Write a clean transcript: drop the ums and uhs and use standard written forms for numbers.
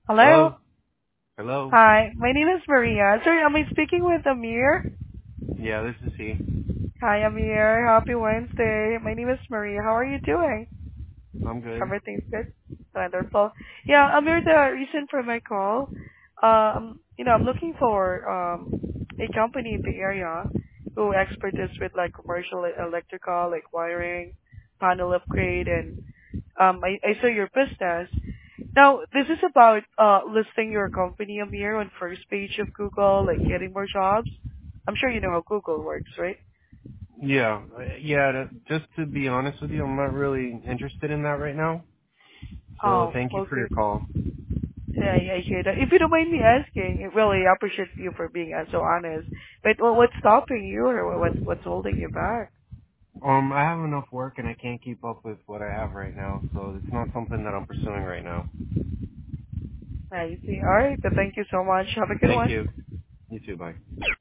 Hello. Hello? Hello? Hi, my name is Maria. Sorry, am I speaking with Amir? Yeah, this is he. Hi, Amir. Happy Wednesday. My name is Maria. How are you doing? I'm good. Everything's good? Wonderful. Yeah, Amir, the reason for my call, I'm looking for a company in the area who expertise with like commercial electrical, like wiring, panel upgrade, and I saw your business. Now, this is about listing your company, Amir, on first page of Google, like getting more jobs. I'm sure you know how Google works, right? Yeah, just to be honest with you, I'm not really interested in that right now. So Oh, thank you for okay. your call. Yeah, I hear that. If you don't mind me asking, I really appreciate you for being so honest. But what's stopping you, or what's holding you back? I have enough work and I can't keep up with what I have right now, so it's not something that I'm pursuing right now. I see. All right. But thank you so much. Have a good Thank one. you. You too, bye.